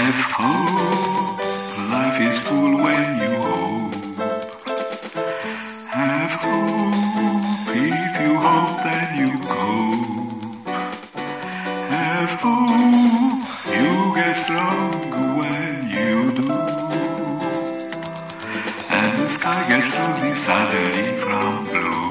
Have hope, life is full when you hope. Have hope, if you hope then you cope. Have hope, you get stronger when you do. And the sky gets slowly suddenly from blue.